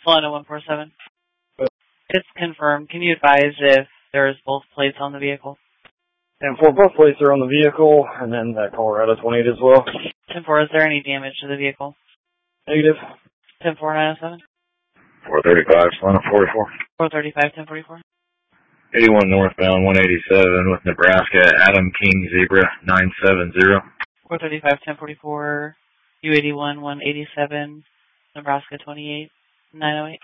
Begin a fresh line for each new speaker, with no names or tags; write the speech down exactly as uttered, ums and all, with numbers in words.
Solano one four seven. It's confirmed. Can you advise if there's both plates on the vehicle?
ten four, both plates are on the vehicle, and then that Colorado twenty-eight as well.
ten four, is there any damage to the vehicle?
Negative.
ten four nine oh seven.
four thirty-five, Solano forty-four.
four thirty-five, ten forty-four.
eighty-one northbound, one eighty-seven with Nebraska, Adam King, Zebra, nine seven zero.
four thirty-five, ten forty-four, U eighty-one, one eighty-seven, Nebraska twenty-eight, nine oh eight.